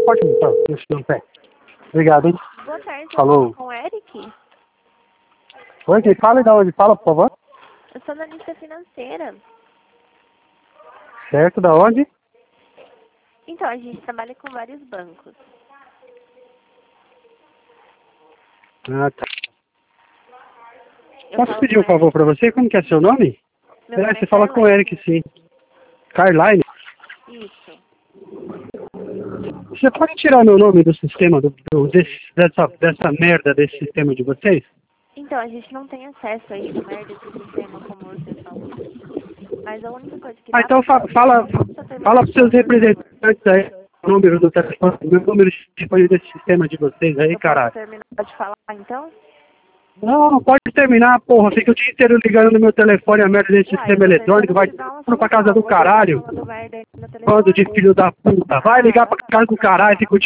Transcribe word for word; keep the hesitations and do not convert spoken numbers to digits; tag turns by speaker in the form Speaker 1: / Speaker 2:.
Speaker 1: Pode montar, deixa eu pé. Obrigado, hein?
Speaker 2: Boa tarde,
Speaker 1: Falou.
Speaker 2: eu com o Eric.
Speaker 1: Oi, quem fala e da onde? Fala, por favor.
Speaker 2: Eu sou analista financeira.
Speaker 1: Certo, da onde?
Speaker 2: Então, a gente trabalha com vários bancos.
Speaker 1: Ah, tá.
Speaker 2: Eu
Speaker 1: Posso
Speaker 2: falo
Speaker 1: pedir
Speaker 2: com
Speaker 1: um favor
Speaker 2: Eric.
Speaker 1: pra você? Como que é seu nome?
Speaker 2: Meu
Speaker 1: É,
Speaker 2: nome
Speaker 1: você
Speaker 2: é
Speaker 1: fala com o
Speaker 2: Caroline.
Speaker 1: Eric, sim. Carline?
Speaker 2: Isso.
Speaker 1: Você pode tirar meu nome do sistema, do, do- desse, dessa, dessa merda desse sistema de vocês?
Speaker 2: Então, a gente não tem acesso a esse merda desse sistema, como você falou. Mas a única coisa que
Speaker 1: Ah,
Speaker 2: dá
Speaker 1: então
Speaker 2: pra
Speaker 1: fa
Speaker 2: fazer...
Speaker 1: fala,
Speaker 2: Só terminar
Speaker 1: fala
Speaker 2: de
Speaker 1: pros seus
Speaker 2: falar, por favor.
Speaker 1: representantes aí, o número do telefone, meu número de telefone desse sistema de vocês aí,
Speaker 2: Eu posso
Speaker 1: caralho.
Speaker 2: terminar de falar, então?
Speaker 1: Não, não pode terminar, porra. Fica o dia inteiro ligando no meu telefone a merda desse
Speaker 2: Uai, eu
Speaker 1: sistema
Speaker 2: tô
Speaker 1: eletrônico.
Speaker 2: tentando
Speaker 1: Vai
Speaker 2: te dar uma
Speaker 1: pra casa
Speaker 2: solução.
Speaker 1: do
Speaker 2: Você tá
Speaker 1: caralho.
Speaker 2: falando merda aí no
Speaker 1: Bando de
Speaker 2: telefone?
Speaker 1: filho da puta. Vai ligar pra casa do caralho. Fica o dia